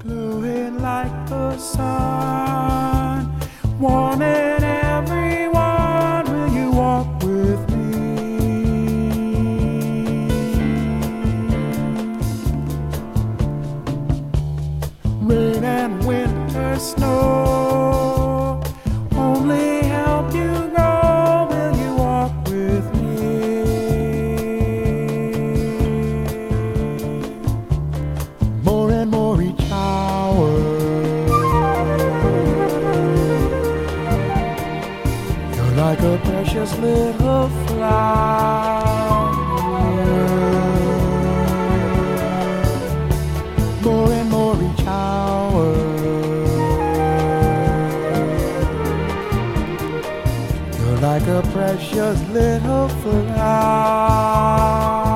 glowing like the sun, warming everyone. Will you walk with me? Rain and winter snow only help you grow. Will you walk with me? More and more each hour, you're like a precious little flower. More and more each hour, you're like a precious little flower.